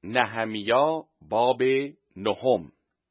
نهمیا باب 9.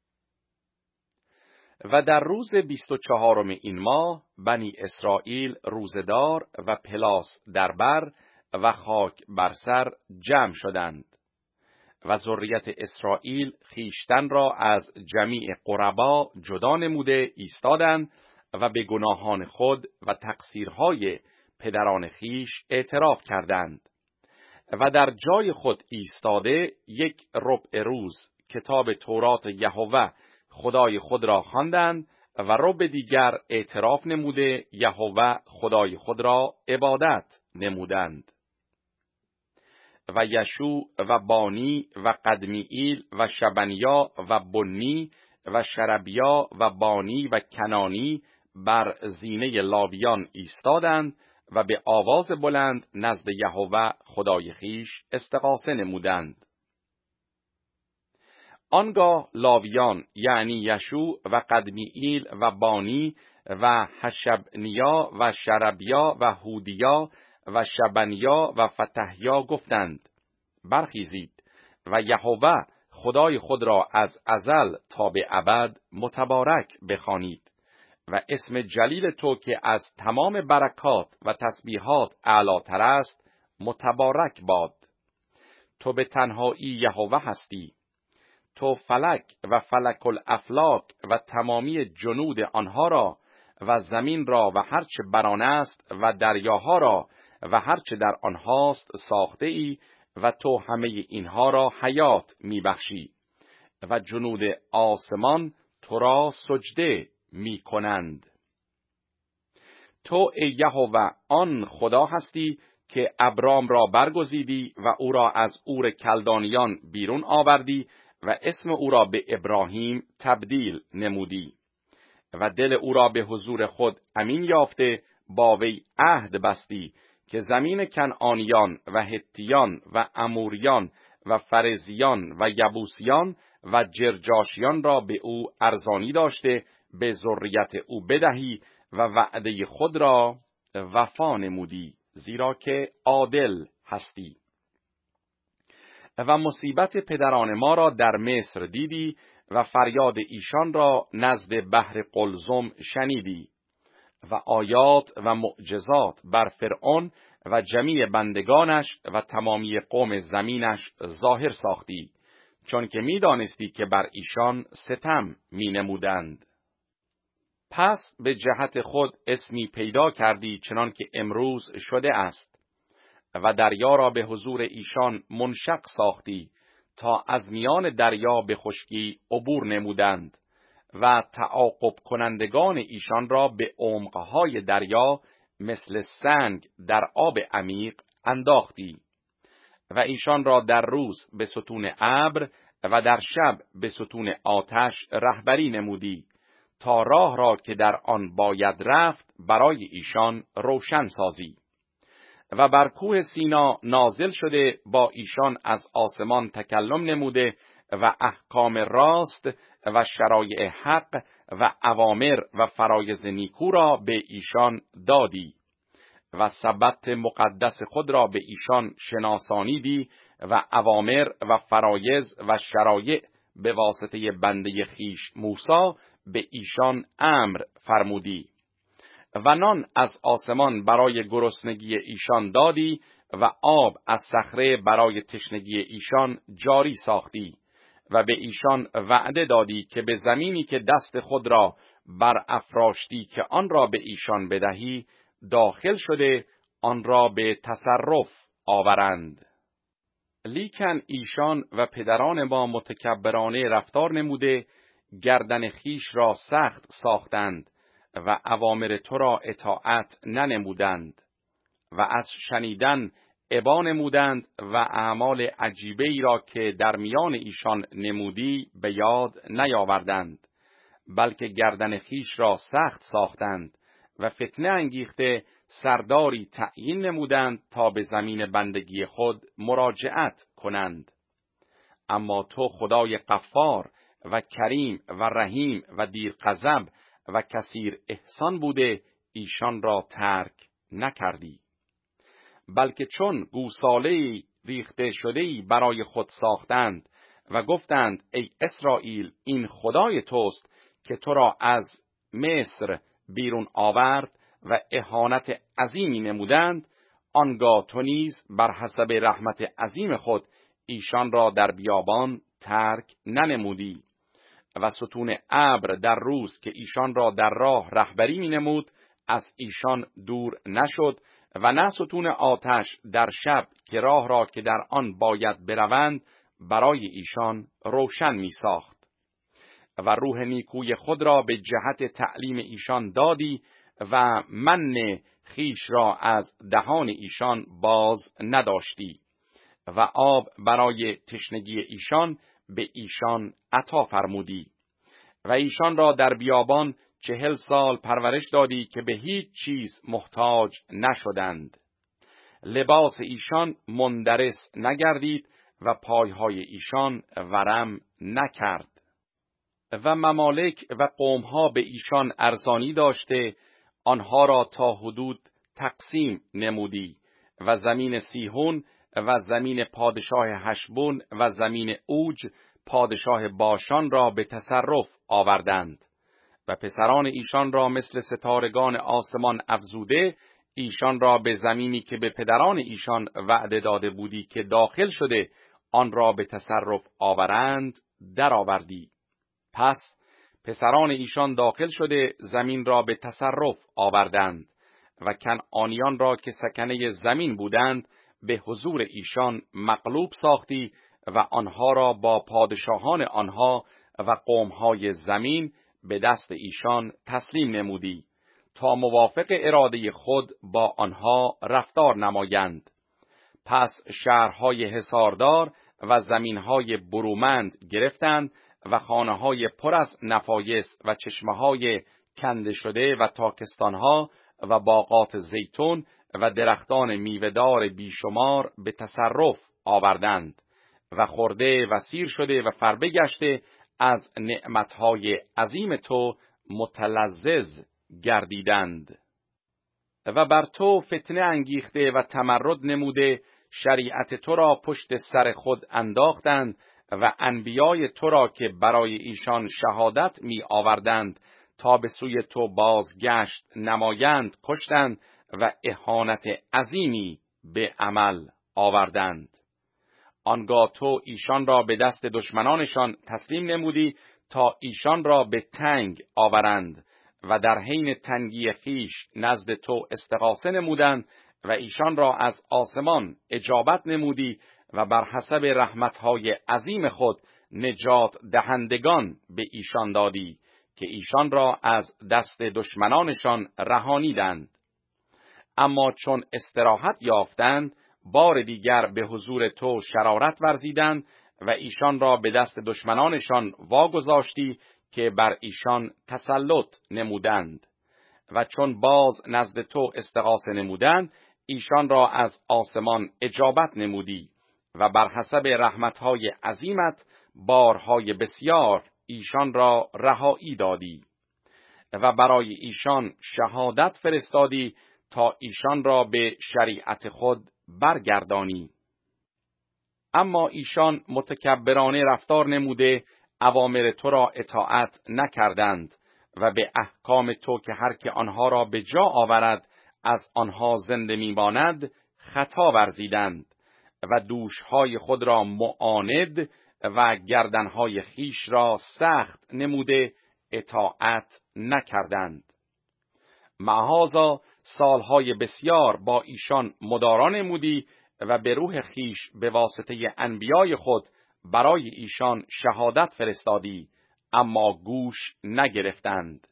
و در روز 24 این ماه بنی اسرائیل روزدار و پلاس در بر و خاک بر سر جمع شدند و ذریت اسرائیل خیشتن را از جمیع قربا جدا نموده ایستادند و به گناهان خود و تقصیرهای پدران خیش اعتراف کردند و در جای خود ایستاده یک ربع روز کتاب تورات یهوه خدای خود را خواندند و ربع دیگر اعتراف نموده یهوه خدای خود را عبادت نمودند. و یشوع و بانی و قدمیئیل و شبنیا و بنی و شربیا و بانی و کنانی بر زینه لاویان ایستادند و به آواز بلند نزد یهوه خدای خیش استغاثه نمودند. آنگاه لاویان یعنی یشوع و قدمیئیل و بانی و حشبنیا و شربیا و هودیا و شبنیا و فتحیا گفتند: برخیزید و یهوه خدای خود را از ازل تا به ابد متبارک بخوانید و اسم جلیل تو که از تمام برکات و تسبیحات اعلاتر است متبارک باد. تو به تنهایی یهوه هستی. تو فلک و فلک الافلاک و تمامی جنود آنها را و زمین را و هرچه بر آن است و دریاها را و هرچه در آنهاست ساخته ای و تو همه اینها را حیات میبخشی و جنود آسمان تو را سجده میکنند. تو ای یهوه آن خدا هستی که ابرام را برگزیدی و او را از اور کلدانیان بیرون آوردی و اسم او را به ابراهیم تبدیل نمودی و دل او را به حضور خود امین یافته با وی عهد بستی که زمین کنعانیان و هتیان و اموریان و فرزیان و یبوسیان و جرجاشیان را به او ارزانی داشته به ذریت او بدهی و وعده خود را وفا نمودی، زیرا که عادل هستی. و مصیبت پدران ما را در مصر دیدی و فریاد ایشان را نزد بحر قلزم شنیدی و آیات و معجزات بر فرعون و جمیع بندگانش و تمامی قوم زمینش ظاهر ساختی، چون که می دانستی که بر ایشان ستم می نمودند. پس به جهت خود اسمی پیدا کردی چنان که امروز شده است و دریا را به حضور ایشان منشق ساختی تا از میان دریا به خشکی عبور نمودند و تعاقب کنندگان ایشان را به عمقهای دریا مثل سنگ در آب عمیق انداختی و ایشان را در روز به ستون ابر و در شب به ستون آتش رهبری نمودی تا راه را که در آن باید رفت برای ایشان روشن سازی. و بر کوه سینا نازل شده با ایشان از آسمان تکلم نموده و احکام راست و شرایع حق و اوامر و فرایض نیکو را به ایشان دادی و سبت مقدس خود را به ایشان شناسانیدی و اوامر و فرایض و شرایع به واسطه بنده خیش موسی به ایشان امر فرمودی و نان از آسمان برای گرسنگی ایشان دادی و آب از صخره برای تشنگی ایشان جاری ساختی و به ایشان وعده دادی که به زمینی که دست خود را بر افراشتی که آن را به ایشان بدهی داخل شده آن را به تصرف آورند. لیکن ایشان و پدران ما متکبرانه رفتار نموده گردن خیش را سخت ساختند و اوامر تو را اطاعت ننمودند و از شنیدن ابا نمودند و اعمال عجیبه ای را که در میان ایشان نمودی به یاد نیاوردند، بلکه گردن خیش را سخت ساختند و فتنه انگیخته سرداری تعیین نمودند تا به زمین بندگی خود مراجعت کنند. اما تو خدای غفار و کریم و رحیم و دیر غضب و کثیر احسان بوده ایشان را ترک نکردی، بلکه چون گوساله‌ای ریخته شده‌ای برای خود ساختند و گفتند ای اسرائیل، این خدای توست که تو را از مصر بیرون آورد و اهانت عظیمی نمودند، آنگاه تو نیز بر حسب رحمت عظیم خود ایشان را در بیابان ترک ننمودی و ستون ابر در روز که ایشان را در راه رهبری می نمود از ایشان دور نشد و نه ستون آتش در شب که راه را که در آن باید بروند برای ایشان روشن می ساخت و روح نیکوی خود را به جهت تعلیم ایشان دادی و من خیش را از دهان ایشان باز نداشتی و آب برای تشنگی ایشان به ایشان عطا فرمودی و ایشان را در بیابان 40 سال پرورش دادی که به هیچ چیز محتاج نشدند. لباس ایشان مندرس نگردید و پایهای ایشان ورم نکرد و ممالک و قومها به ایشان ارزانی داشته آنها را تا حدود تقسیم نمودی و زمین سیحون و زمین پادشاه هشبون و زمین اوج پادشاه باشان را به تصرف آوردند و پسران ایشان را مثل ستارگان آسمان افزوده ایشان را به زمینی که به پدران ایشان وعده داده بودی که داخل شده آن را به تصرف آورند درآوردی. پس پسران ایشان داخل شده زمین را به تصرف آوردند و کنعانیان را که سکنه زمین بودند به حضور ایشان مغلوب ساختی و آنها را با پادشاهان آنها و قومهای زمین به دست ایشان تسلیم نمودی تا موافق اراده خود با آنها رفتار نمایند. پس شهرهای حصاردار و زمینهای برومند گرفتند و خانه‌های پر از نفایس و چشمه‌های کنده شده و تاکستانها و باغات زیتون و درختان میوه‌دار بیشمار به تصرف آوردند و خورده و سیر شده و فربه گشته از نعمتهای عظیم تو متلذذ گردیدند و بر تو فتنه انگیخته و تمرد نموده شریعت تو را پشت سر خود انداختند و انبیای تو را که برای ایشان شهادت می آوردند تا به سوی تو بازگشت نمایند کشتند و اهانت عظیمی به عمل آوردند. آنگاه تو ایشان را به دست دشمنانشان تسلیم نمودی تا ایشان را به تنگ آورند و در حین تنگی خیش نزد تو استغاثه نمودند و ایشان را از آسمان اجابت نمودی و بر حسب رحمتهای عظیم خود نجات دهندگان به ایشان دادی که ایشان را از دست دشمنانشان رهانیدند. اما چون استراحت یافتند بار دیگر به حضور تو شرارت ورزیدند و ایشان را به دست دشمنانشان واگذاشتی که بر ایشان تسلط نمودند و چون باز نزد تو استغاثه نمودند ایشان را از آسمان اجابت نمودی و بر حسب رحمتهای عظیمت بارهای بسیار ایشان را رهایی دادی و برای ایشان شهادت فرستادی تا ایشان را به شریعت خود برگردانی. اما ایشان متکبرانه رفتار نموده اوامر تو را اطاعت نکردند و به احکام تو که هر که آنها را به جا آورد از آنها زنده میماند خطا ورزیدند و دوشهای خود را معاند و گردنهای خیش را سخت نموده اطاعت نکردند. معاذا سالهای بسیار با ایشان مدارا نمودی و به روح خیش به واسطه انبیای خود برای ایشان شهادت فرستادی اما گوش نگرفتند.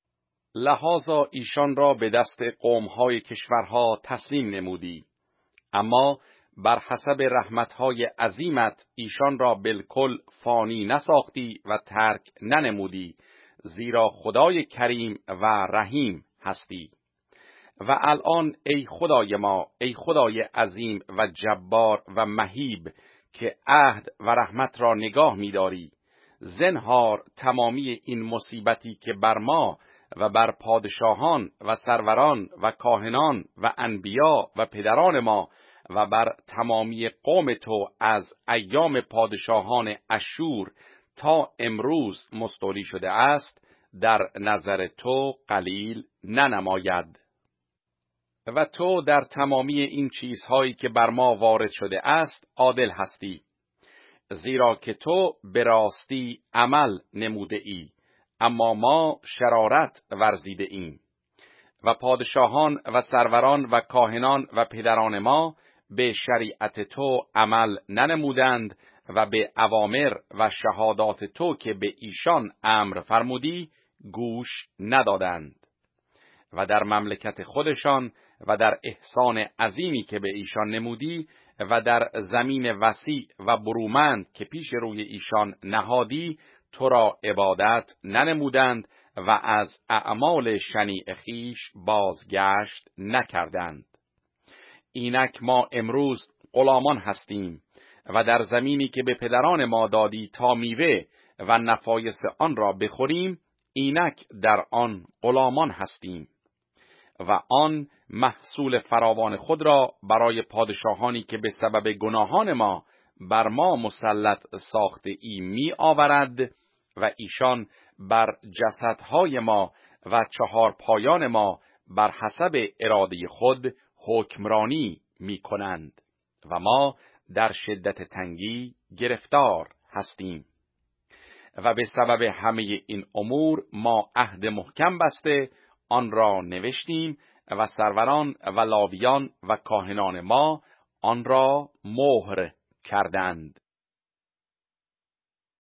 لحاظا ایشان را به دست قومهای کشورها تسلیم نمودی اما بر حسب رحمتهای عظیمت ایشان را بالکل فانی نساختی و ترک ننمودی زیرا خدای کریم و رحیم هستی. و الان ای خدای ما، ای خدای عظیم و جبار و مهیب که عهد و رحمت را نگاه می‌داری، زنهار تمامی این مصیبتی که بر ما و بر پادشاهان و سروران و کاهنان و انبیا و پدران ما و بر تمامی قوم تو از ایام پادشاهان اشور تا امروز مستولی شده است در نظر تو قلیل ننماید. و تو در تمامی این چیزهایی که بر ما وارد شده است عادل هستی، زیرا که تو به راستی عمل نموده ای، اما ما شرارت ورزیده ایم. و پادشاهان و سروران و کاهنان و پدران ما به شریعت تو عمل ننمودند و به اوامر و شهادات تو که به ایشان امر فرمودی گوش ندادند. و در مملکت خودشان و در احسان عظیمی که به ایشان نمودی و در زمین وسیع و برومند که پیش روی ایشان نهادی تو را عبادت ننمودند و از اعمال شنیع خویش بازگشت نکردند. اینک ما امروز غلامان هستیم و در زمینی که به پدران ما دادی تا میوه و نفایس آن را بخوریم، اینک در آن غلامان هستیم. و آن محصول فراوان خود را برای پادشاهانی که به سبب گناهان ما بر ما مسلط ساخته ای می آورد و ایشان بر جسدهای ما و چهار پایان ما بر حسب اراده خود حکمرانی می کنند و ما در شدت تنگی گرفتار هستیم. و به سبب همه این امور ما عهد محکم بسته آن را نوشتیم و سروران و لاویان و کاهنان ما آن را مهر کردند.